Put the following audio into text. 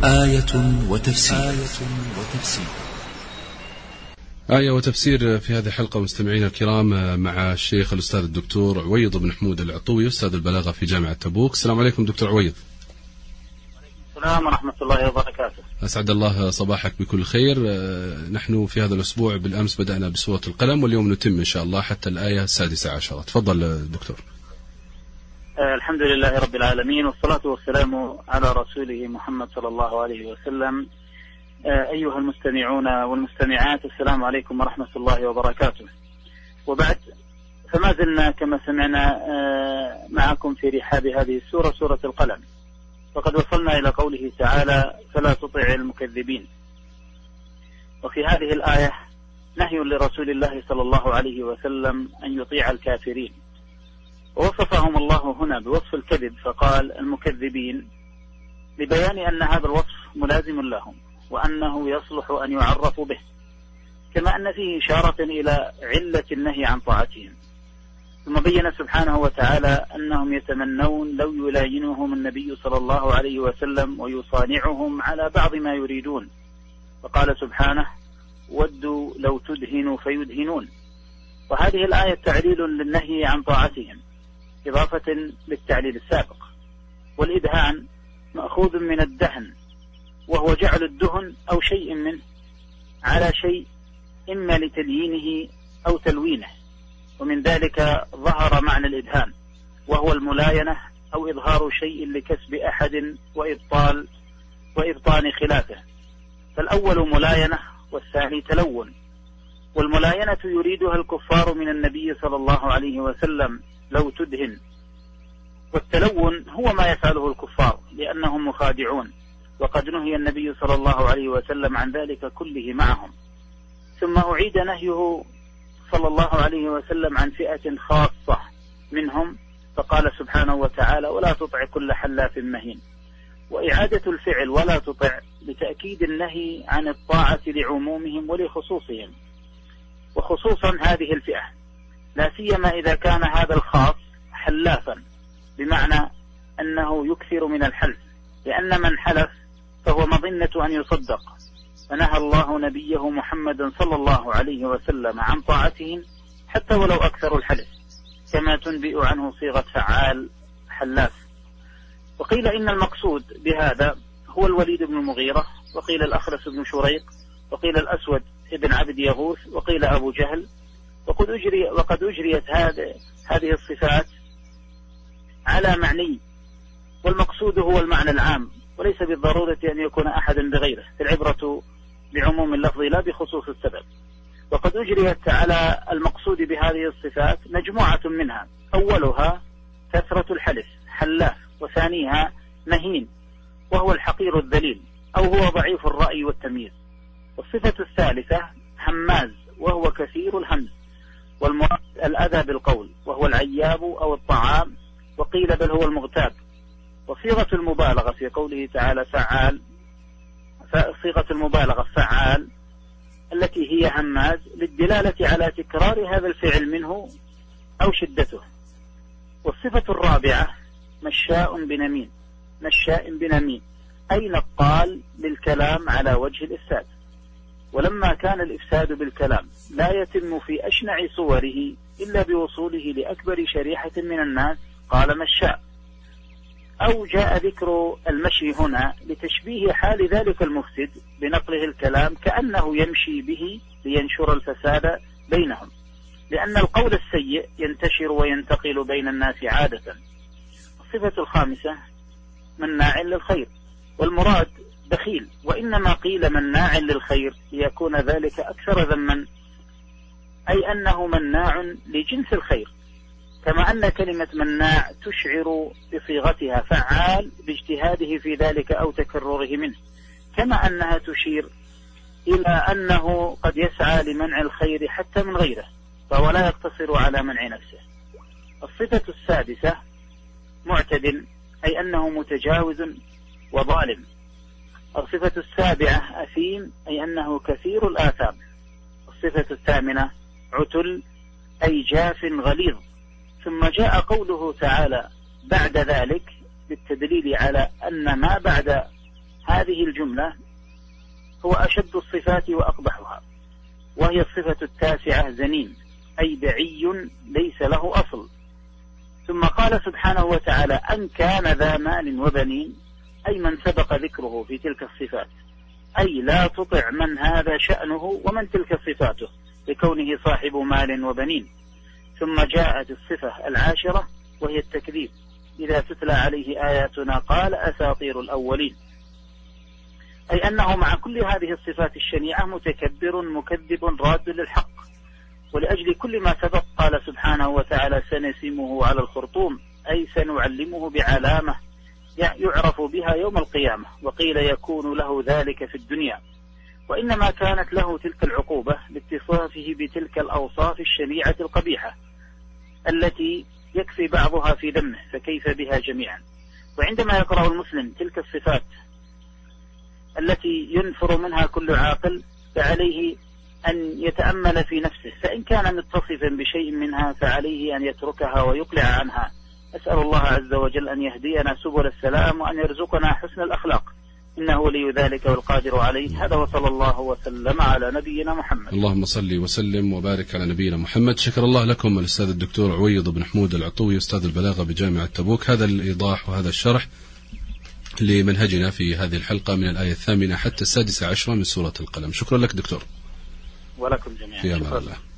آية وتفسير في هذه الحلقة مستمعينا الكرام مع الشيخ الأستاذ الدكتور عويض بن حمود العطوي أستاذ البلاغة في جامعة تبوك. السلام عليكم دكتور عويض. السلام ورحمة الله وبركاته. أسعد الله صباحك بكل خير. نحن في هذا الأسبوع بالأمس بدأنا بسورة القلم واليوم نتم إن شاء الله حتى الآية 16. تفضل دكتور. الحمد لله رب العالمين والصلاة والسلام على رسوله محمد صلى الله عليه وسلم. أيها المستمعون والمستمعات، السلام عليكم ورحمة الله وبركاته. وبعد، فما زلنا كما سمعنا معكم في رحاب هذه السورة، سورة القلم، وقد وصلنا إلى قوله تعالى: فلا تطع المكذبين. وفي هذه الآية نهي لرسول الله صلى الله عليه وسلم أن يطيع الكافرين، ووصفهم الله هنا بوصف الكذب فقال المكذبين، لبيان أن هذا الوصف ملازم لهم وأنه يصلح أن يعرفوا به، كما أن فيه إشارة إلى علة النهي عن طاعتهم. ثم بين سبحانه وتعالى أنهم يتمنون لو يلاينهم النبي صلى الله عليه وسلم ويصانعهم على بعض ما يريدون، فقال سبحانه: ودوا لو تدهنوا فيدهنون. وهذه الآية تعليل للنهي عن طاعتهم إضافة للتعليل السابق. والإدهان مأخوذ من الدهن، وهو جعل الدهن أو شيء منه على شيء إما لتليينه أو تلوينه، ومن ذلك ظهر معنى الإدهان، وهو الملاينة أو إظهار شيء لكسب أحد وإبطان خلافه. فالأول ملاينة والثاني تلون. والملاينة يريدها الكفار من النبي صلى الله عليه وسلم لو تدهن، والتلون هو ما يفعله الكفار لأنهم مخادعون، وقد نهي النبي صلى الله عليه وسلم عن ذلك كله معهم. ثم أعيد نهيه صلى الله عليه وسلم عن فئة خاصة منهم، فقال سبحانه وتعالى: ولا تطع كل حلاف مهين. وإعادة الفعل ولا تطع لتأكيد النهي عن الطاعة لعمومهم ولخصوصهم، وخصوصا هذه الفئة، لا سيما إذا كان هذا الخاص حلافا، بمعنى أنه يكثر من الحلف، لأن من حلف فهو مظنة أن يصدق، فنهى الله نبيه محمد صلى الله عليه وسلم عن طاعتهم حتى ولو أكثر الحلف، كما تنبئ عنه صيغة فعال حلاف. وقيل إن المقصود بهذا هو الوليد بن المغيرة، وقيل الأخرس بن شريق، وقيل الأسود ابن عبد يغوث، وقيل أبو جهل. وقد أجريت هذه الصفات على معني، والمقصود هو المعنى العام، وليس بالضرورة أن يكون أحد بغيره، العبرة بعموم اللفظ لا بخصوص السبب. وقد أجريت على المقصود بهذه الصفات مجموعة منها: أولها كثرة الحلف حلاف، وثانيها مهين وهو الحقير الذليل أو هو ضعيف الرأي والتمييز، والصفة الثالثة هماز وهو كثير الهمز، والمراد الأذى بالقول وهو العياب أو الطعام، وقيل بل هو المغتاب. وصيغة المبالغة في قوله تعالى فعال، صيغة المبالغة فعال التي هي هماز للدلالة على تكرار هذا الفعل منه أو شدته. والصفة الرابعة مشاء بنميم أي نقال للكلام على وجه الإفساد. ولما كان الإفساد بالكلام لا يتم في أشنع صوره إلا بوصوله لأكبر شريحة من الناس قال مشاء. أو جاء ذكر المشي هنا لتشبيه حال ذلك المفسد بنقله الكلام كأنه يمشي به لينشر الفساد بينهم، لأن القول السيء ينتشر وينتقل بين الناس عادة. الصفة الخامسة مناع للخير، والمراد بخيل، وإنما قيل مناع للخير ليكون ذلك أكثر ذما، أي أنه مناع لجنس الخير، كما أن كلمة مناع تشعر بصيغتها فعال باجتهاده في ذلك أو تكرره منه، كما أنها تشير إلى أنه قد يسعى لمنع الخير حتى من غيره، فهو لا يقتصر على منع نفسه. الصفة السادسة معتدل، أي أنه متجاوز وظالم. الصفة السابعة أثيم، أي أنه كثير الآثام. الصفة الثامنة عتل، أي جاف غليظ. ثم جاء قوله تعالى بعد ذلك بالتدليل على أن ما بعد هذه الجملة هو أشد الصفات وأقبحها، وهي الصفة التاسعة زنين، أي دعي ليس له أصل. ثم قال سبحانه وتعالى أن كان ذا مال وبنين، أي من سبق ذكره في تلك الصفات، أي لا تطع من هذا شأنه ومن تلك صفاته لكونه صاحب مال وبنين. ثم جاءت الصفة العاشرة وهي التكذيب، إذا تتلى عليه آياتنا قال أساطير الأولين، أي أنه مع كل هذه الصفات الشنيعة متكبر مكذب راد للحق. ولأجل كل ما سبق قال سبحانه وتعالى سنسمه على الخرطوم، أي سنعلمه بعلامة يعرف بها يوم القيامة، وقيل يكون له ذلك في الدنيا. وإنما كانت له تلك العقوبة لاتصافه بتلك الأوصاف الشنيعة القبيحة التي يكفي بعضها في ذمه، فكيف بها جميعا. وعندما يقرأ المسلم تلك الصفات التي ينفر منها كل عاقل، فعليه أن يتأمل في نفسه، فإن كان متصفا بشيء منها فعليه أن يتركها ويقلع عنها. أسأل الله عز وجل أن يهدينا سبل السلام وأن يرزقنا حسن الأخلاق، إنه ولي ذلك والقادر عليه. هذا وصلى الله وسلم على نبينا محمد. اللهم صل وسلم وبارك على نبينا محمد. شكر الله لكم الأستاذ الدكتور عويض بن حمود العطوي أستاذ البلاغة بجامعة تبوك، هذا الإيضاح وهذا الشرح لمنهجنا في هذه الحلقة من الآية 8 حتى 16 من سورة القلم. شكرا لك دكتور. ولكم جميعا. في أمان الله.